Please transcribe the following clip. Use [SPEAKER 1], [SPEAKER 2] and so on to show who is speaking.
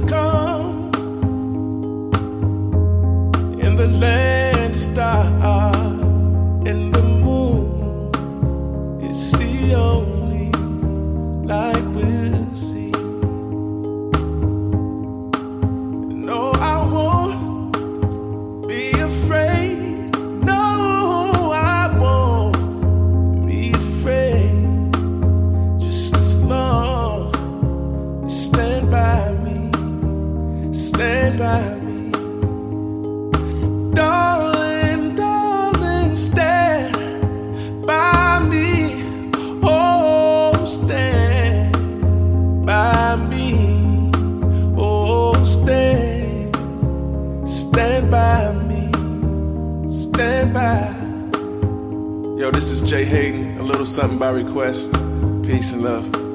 [SPEAKER 1] come, and the land is dark, and the moon is the only light we'll see. No, I won't be afraid. No, I won't be afraid. Just as long as you stand by me, stand by me. Darling, darling, stand by me. Oh, stand by me. Oh, stand by me. Stand by. Yo, this is Jay Hayden, a little something by request. Peace and love.